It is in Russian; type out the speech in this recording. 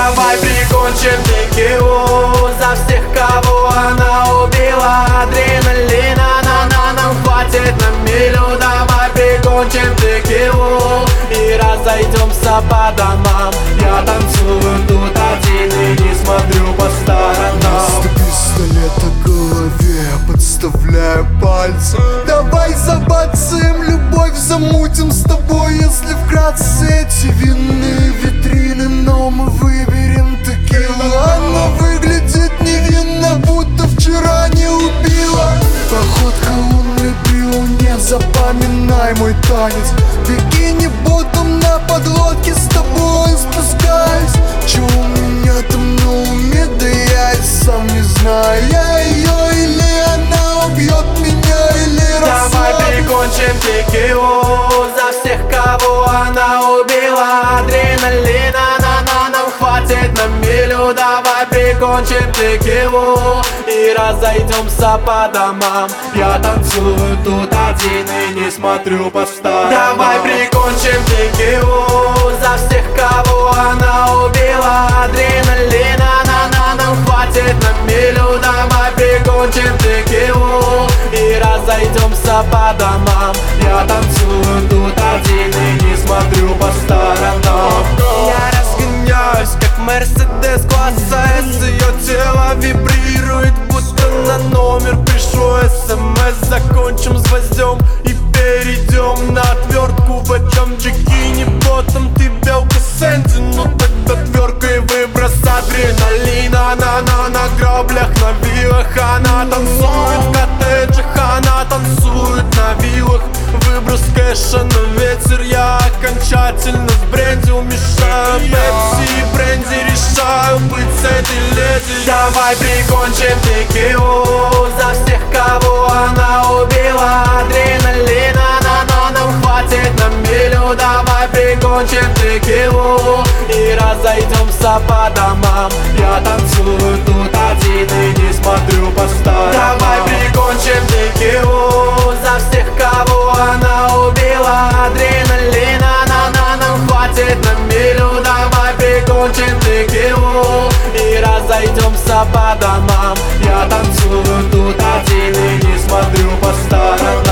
Давай прикончим текилу за всех, кого она убила. Адреналина нам хватит на милю. Давай прикончим текилу и разойдемся по домам. Я танцую тут один и не смотрю по сторонам. Вместо пистолета к голове подставляю пальцы. Давай забацаем любовь, замутим с тобой. Если вкратце эти винные витрины, но мы выберем текилу. Она выглядит невинно, будто вчера не убила. Походка лунный брил, не запоминай мой танец. Бикини ботом на подлодке с тобой спускаюсь. Чё у меня там на уме, да я и сам не знаю. Я ее или она убьет меня, или Давай прикончим текилу за всех, кого она убила. Адреналина нам хватит на милю. Давай прикончим текилу и разойдемся по домам. Я танцую тут один и не смотрю по сторонам. Давай прикончим текилу за всех, кого она убила. Адреналина нам хватит на милю. Давай прикончим текилу и разойдемся по домам. Я танцую тут один и не смотрю по сторонам. Я разгоняюсь, как Мерседес класса С. Ее тело вибрирует, будто на номер пришло СМС. Закончим с гвоздем и перейдем на отвертку. В этом джекине ботом ты белка Сэнди. Ну тогда тверка и выброс адреналина. На граблях, на вилах. Она танцует в коттеджах, она танцует на виллах. Выброс кэша на ветер. Я окончательно сбрендил, мешаю пепси и бренди. Решаю быть с этой леди. Давай прикончим текилу за всех, кого она убила. Адреналина нам хватит на милю. Давай прикончим текилу и разойдемся по домам. Я танцую тут один и не смотрю по сторонам. Давай прикончим текилу за всех, кого она убила. Адреналина нам хватит на милю. Давай прикончим текилу и разойдемся по домам. Я танцую тут один и не смотрю по сторонам.